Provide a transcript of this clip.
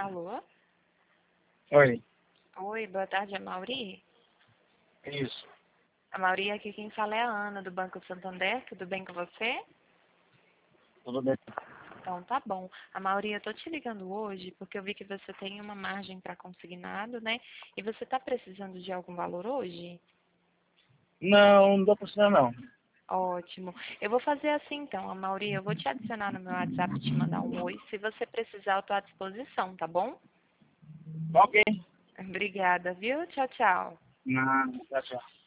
Alô? Oi, Oi, boa tarde, é Mauri? isso. A Mauri, aqui quem fala é a Ana, do Banco Santander. Tudo bem com você? Tudo bem? Então, tá bom. A Mauri, eu tô te ligando hoje porque eu vi que você tem uma margem para consignado, né? E você tá precisando de algum valor hoje? Não, não dá pra precisar não. Ótimo. Eu vou fazer assim, então, a Mauri, eu vou te adicionar no meu WhatsApp e te mandar um oi. Se você precisar, eu tô à disposição, tá bom? Ok. Obrigada, viu? Tchau, tchau. Não, tchau, tchau.